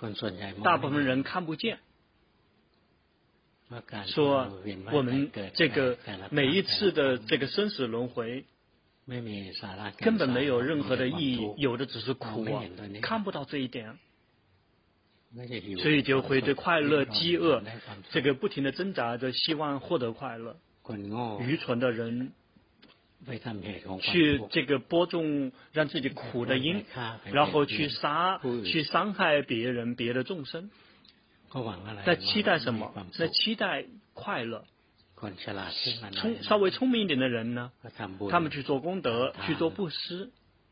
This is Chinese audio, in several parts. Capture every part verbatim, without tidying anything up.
大部分人看不见。说我们这个每一次的这个生死轮回根本没有任何的意义，有的只是苦啊，看不到这一点，所以就会对快乐、饥饿这个不停的挣扎着，希望获得快乐。愚蠢的人去这个播种让自己苦的因，然后去杀、去伤害别人、别的众生。在期待什么？在期待快乐。聪稍微聪明一点的人呢，他们去做功德，去做布施，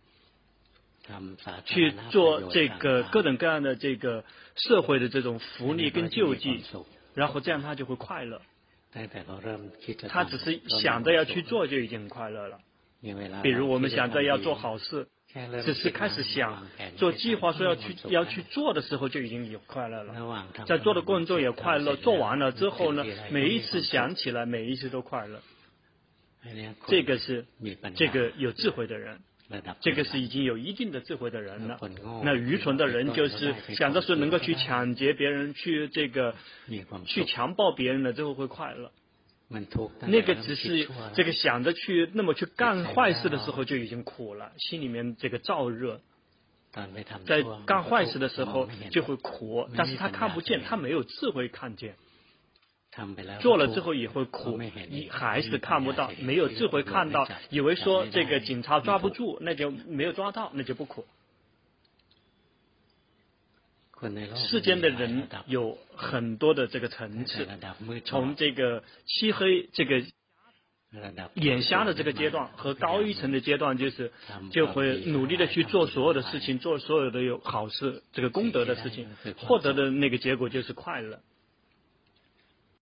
去做这个各种各样的这个社会的这种福利跟救济，然后这样他就会快乐。他只是想着要去做就已经很快乐了。比如我们想着要做好事，只是开始想做计划说要去要去做的时候就已经有快乐了，在做的过程中也快乐，做完了之后呢，每一次想起来每一次都快乐。这个是这个有智慧的人，这个是已经有一定的智慧的人了。那愚蠢的人就是想着是能够去抢劫别人，去这个去强暴别人了之后会快乐。那个只是这个想着去那么去干坏事的时候就已经苦了，心里面这个燥热，在干坏事的时候就会苦，但是他看不见，他没有智慧看见，做了之后也会苦，你还是看不到，没有智慧看到，以为说这个警察抓不住，那就没有抓到，那就不苦。世间的人有很多的这个层次，从这个漆黑这个眼瞎的这个阶段和高一层的阶段，就是就会努力的去做所有的事情，做所有的有好事这个功德的事情，获得的那个结果就是快乐。